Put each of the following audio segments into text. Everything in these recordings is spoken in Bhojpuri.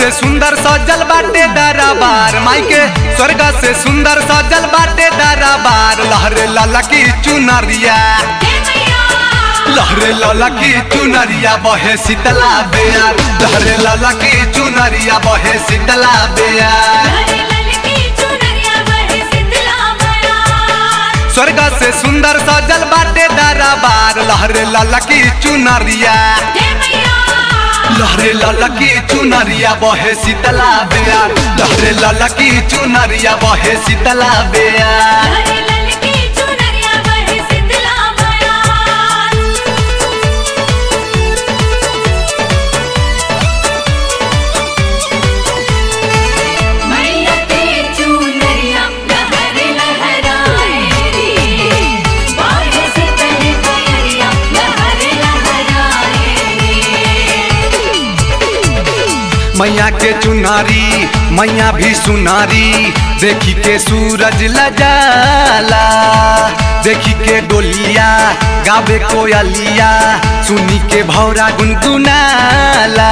से सुंदर सजल बाटे दरबार माई के स्वर्ग से सुंदर सजल बाटे दरबार लहरे लाला की चुनरिया लहरे लाला की चुनरिया बहे शीतला बेयार लहरे लाला की चुनरिया बहे शीतला बेयार स्वर्ग से सुंदर सजल बाटे दरबार लहरे लाला की चुनरिया लहरे लाला की चुनरिया बहे शीतला बेयार लहरे लाला की चुनरिया बहे शीतला बेयार मैया के चुनारी मैया भी सुनारी देखी के सूरज लजाला देखी के डोलिया गावे कोयलिया सुनी के भौरा गुनगुनाला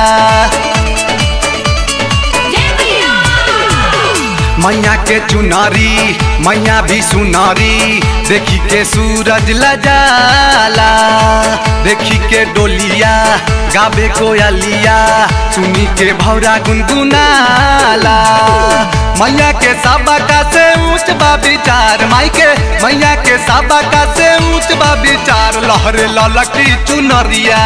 मैया के चुनारी मैया भी सुनारी देखी के सूरज लजाला देखी के डोलिया गावे कोयलिया सुनी के भौरा गुनगुनाला मैया के सबका से ऊंच बा विचार माई के मैया के सबका से ऊंच बा विचार लहरे लाला की चुनरिया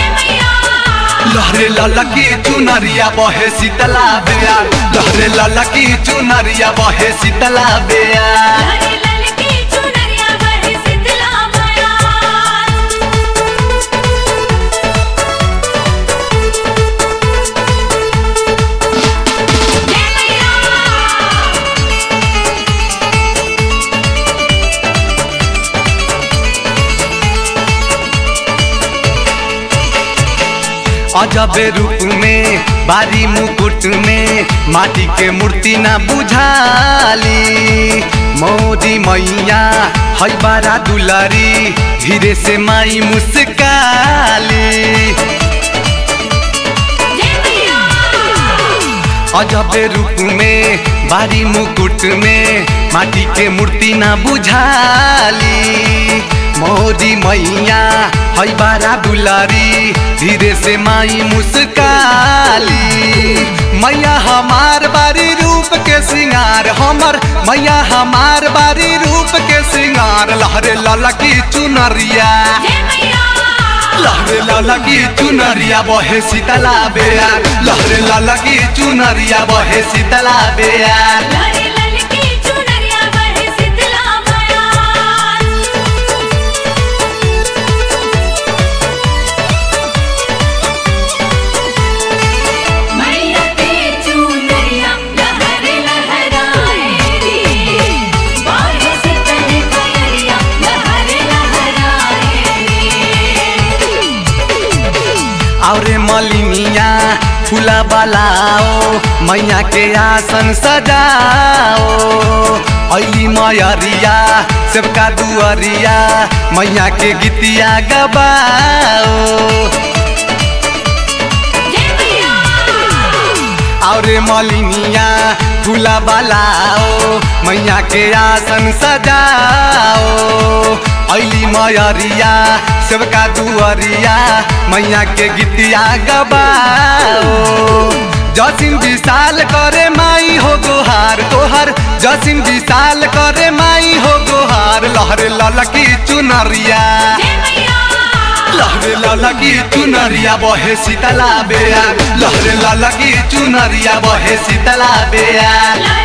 लहरे लाला की चुनरिया बहे शीतला बेयार लहरे लाला की चुनरिया बहे शीतला बेयार अजबे रूप में बारी मुकुट में माटी के मूर्ति ना बुझाली मोदी मैया है बारा दुलारी धीरे से माई मुस्काली अजबे रूप में बारी मुकुट में माटी के मूर्ति ना बुझाली मोदी मैया है बारा दुलारी धीरे से माई मुस्काली मैया हमार बारी रूप के सिंगार हमर मैया हमार बारी रूप के सिंगार लहरे लाला की चुनरिया लहरे लाला की चुनरिया बहे शीतला बेयार लहरे लाला की चुनरिया बहे शीतला बेयार औरे मलिनिया फूला बलाओ मैया के आसन सजाओ ऐली मयरिया सबका दुअरिया मैया के गीतिया गबाओ औरे मलिनिया फूला बलाओ मैया के आसन सजाओ ऐली मयरिया सबका दुअरिया मैया के गीतिया गबाओ जसिम विशाल करे माई हो गोहार तोहर जसिम विशाल करे माई हो गोहार लहरे लाला की चुनरिया लहरे लाला की चुनरिया बहे शीतला बेयार लहरे लाला की चुनरिया बहे शीतला बेयार।